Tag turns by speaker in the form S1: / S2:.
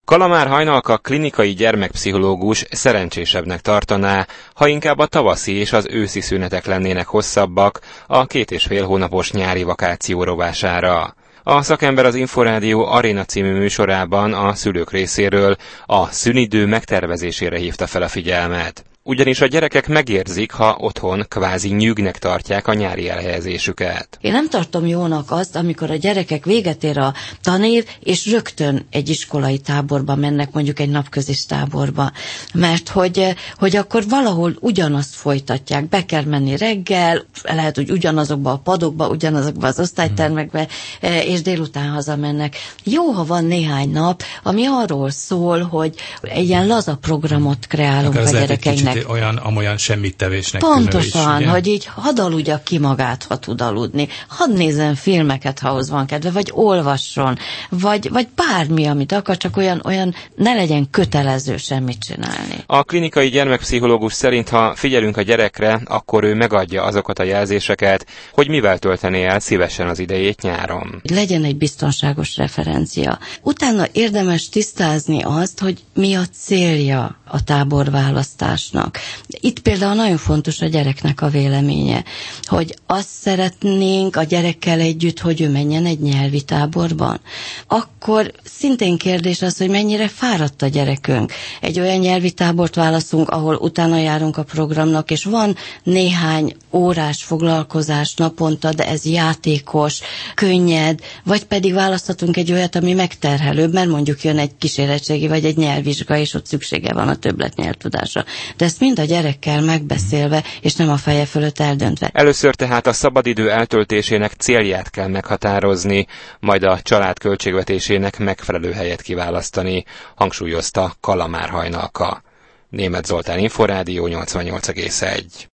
S1: Kalamár Hajnalka klinikai gyermekpszichológus szerencsésebbnek tartaná, ha inkább a tavaszi és az őszi szünetek lennének hosszabbak a 2,5 hónapos nyári vakáció rovására. A szakember az Inforádió Aréna című műsorában a szülők részéről a szünidő megtervezésére hívta fel a figyelmet. Ugyanis a gyerekek megérzik, ha otthon kvázi nyűgnek tartják a nyári elhelyezésüket.
S2: Én nem tartom jónak azt, amikor a gyerekek véget ér a tanév, és rögtön egy iskolai táborba mennek, mondjuk egy napközis táborba. Mert hogy akkor valahol ugyanazt folytatják, be kell menni reggel, lehet, hogy ugyanazokba a padokba, ugyanazokba az osztálytermekbe, és délután hazamennek. Jó, ha van néhány nap, ami arról szól, hogy egy ilyen laza programot kreálunk a gyerekeinknek.
S3: Olyan semmittevésnek
S2: Pontosan,
S3: is,
S2: hogy így hadd aludja ki magát, ha tud aludni. Hadd nézzen filmeket, ha ahhoz van kedve, vagy olvasson, vagy bármi, amit akar, csak olyan ne legyen kötelező semmit csinálni.
S1: A klinikai gyermekpszichológus szerint, ha figyelünk a gyerekre, akkor ő megadja azokat a jelzéseket, hogy mivel töltené el szívesen az idejét nyáron.
S2: Legyen egy biztonságos referencia. Utána érdemes tisztázni azt, hogy mi a célja a táborválasztásnak. Itt például nagyon fontos a gyereknek a véleménye, hogy azt szeretnénk a gyerekkel együtt, hogy ő menjen egy nyelvi táborban. Akkor szintén kérdés az, hogy mennyire fáradt a gyerekünk. Egy olyan nyelvi tábort válaszunk, ahol utána járunk a programnak, és van néhány órás foglalkozás naponta, de ez játékos, könnyed, vagy pedig választhatunk egy olyat, ami megterhelőbb, mert mondjuk jön egy kísérettségi vagy egy nyelvvizsga, és ott szüksége van a többletnyelvtudásra. De ezt mind a gyerekkel megbeszélve, és nem a feje fölött eldöntve.
S1: Először tehát a szabadidő eltöltésének célját kell meghatározni, majd a család költségvetésének megfelelő helyet kiválasztani, hangsúlyozta Kalamár Hajnalka. Németh Zoltán, Inforádió 88,1.